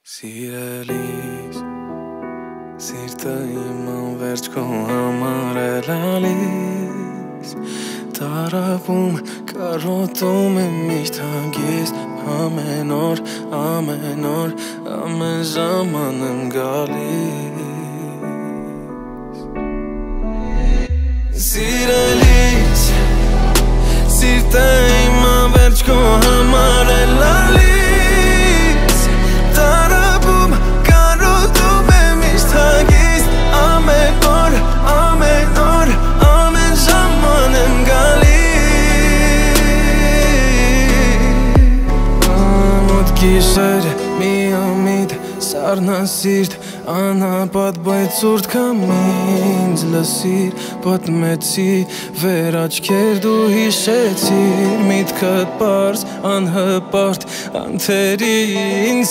Սիրելիս, սիրտը իմ անվերջ քո համար է լալիս Տարապում, կարոտում եմ միշտ հանգիստ Ամեն օր, ամեն ժաման եմ գալիս Սիրելիս, սիրտը իմ անվերջ քո համար է լալիս Գիշեր մի ամիտ սառնասիրտ անապատ բայց ուրդ կամ ինձ լսիր պատմեցի վեր աչքեր դու հիշեցիր միտքդ պարզ անհպարտ անթերի ինձ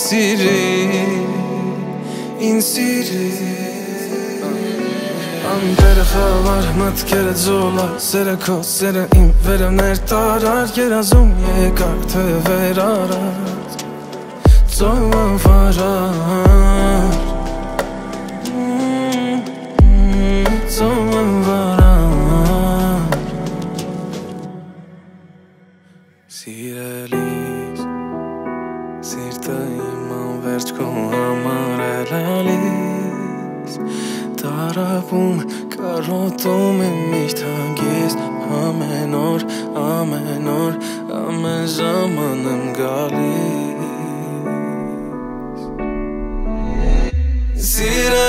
սիրիր Անտերը խավար մտքերը ձոլա Սերը քո, սերը իմ վերևներ տարար Երազում եկար թե վեր արած Ծովը վարար Ծովը վարար Սիրելիս Սիրտը իմ անվերջ քո համար է լալիս Տարապում, կարոտում եմ միշտ հանգիստ Ամեն օր, ամեն ժաման եմ գալիս Սիրելիս